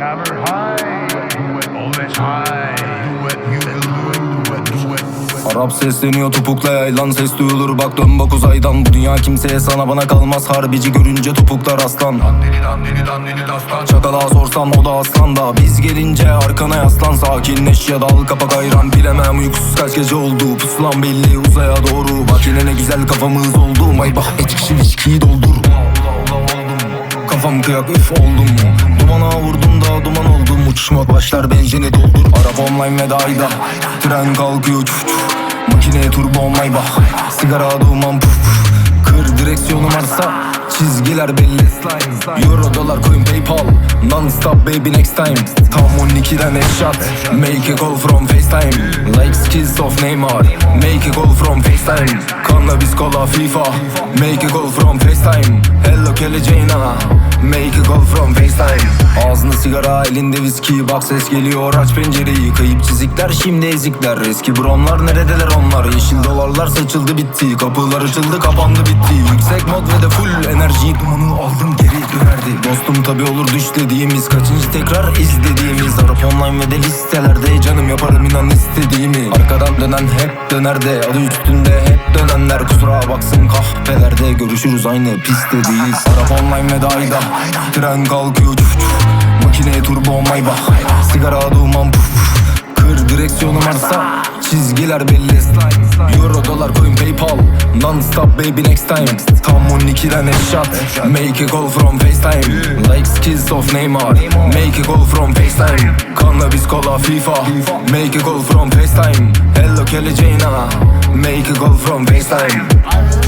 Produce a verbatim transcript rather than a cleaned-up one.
never high. Do it always high. Do it, you will do it, do it, do it. Arap sesleniyor topukla yaylan, ses duyulur bak dön bak uzaydan. Bu dünya kimseye sana bana kalmaz, harbici görünce topuklar aslan. Dandini dandini dandini dastan. Çakala sorsan o da aslan da, biz gelince arkana yaslan. Sakinleş ya dal kapak ayran, bilemem uykusuz kaç gece oldu. Pusulan belli uzaya doğru, bak yine ne güzel kafamız oldu. Maybach et kişi viskiyi doldur. Kafam kıyak üf oldum. Dumana vurdum da duman oldum. Uçuşmak başlar benzini doldur. Araba online ve dayda, tren kalkıyor çuf çuf. Makine turbo Maybach, sigara duman puf puf. Kır direksiyonu varsa çizgiler belli. Euro dolar coin PayPal, non stop baby next time. Tam on ikiden headshot, make a call from FaceTime. Like skills of Neymar, make a call from FaceTime. Cannabis cola FIFA, make a call from FaceTime. Hello geleceğin ana, make a call from FaceTime. Ağzında sigara elinde viski, bak ses geliyor aç pencereyi. Kayıp çizikler şimdi ezikler, eski bromlar neredeler onlar. Yeşil dolarlar saçıldı bitti, kapılar açıldı kapandı bitti. Yüksek mod ve de full enerji, dumanı aldım geri dönerdi. Dostum tabi olur düş dediğimiz, kaçıncı tekrar izlediğimiz. Arap online ve de listelerde, canım yaparım inan istediğimi. Arkadan dönen hep dönerde, adı üstünde hep dönenler. Kusura baksın kahvelerde, görüşürüz aynı pistte değiliz. Arap online ve dayda, tren kalkıyor çuf çuf. Makine turbo Maybach, sigara duman puf puf. Kır direksiyonu varsa çizgiler belli. Euro dolar coin PayPal, non stop baby next time. Tam on ikiden headshot, make a call from FaceTime. Like skills of Neymar, make a call from FaceTime. Cannabis cola FIFA, make a call from FaceTime. Hello geleceğin ana, make a call from FaceTime.